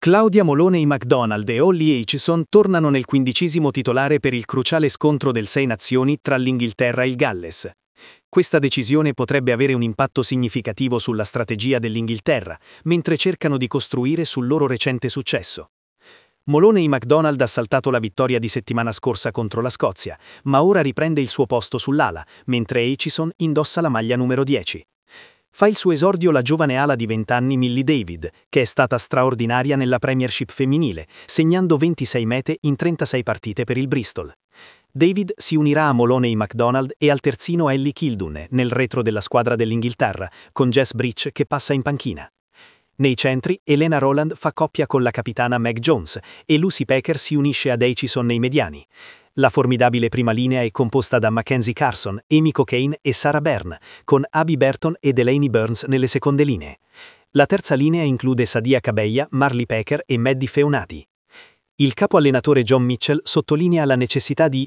Claudia Moloney McDonald e Holly Aitchison tornano nel 15° titolare per il cruciale scontro del Sei Nazioni tra l'Inghilterra e il Galles. Questa decisione potrebbe avere un impatto significativo sulla strategia dell'Inghilterra, mentre cercano di costruire sul loro recente successo. Moloney McDonald ha saltato la vittoria di settimana scorsa contro la Scozia, ma ora riprende il suo posto sull'ala, mentre Aitchison indossa la maglia numero 10. Fa il suo esordio la giovane ala di 20 anni Millie David, che è stata straordinaria nella Premiership femminile, segnando 26 mete in 36 partite per il Bristol. David si unirà a Moloney McDonald e al terzino Ellie Kildune nel retro della squadra dell'Inghilterra, con Jess Breach che passa in panchina. Nei centri, Elena Rowland fa coppia con la capitana Meg Jones e Lucy Pecker si unisce ad Aitchison nei mediani. La formidabile prima linea è composta da Mackenzie Carson, Amy Cokayne e Sarah Byrne, con Abby Burton e Delaney Burns nelle seconde linee. La terza linea include Sadia Kabeya, Marley Pecker e Maddie Feunati. Il capo allenatore John Mitchell sottolinea la necessità di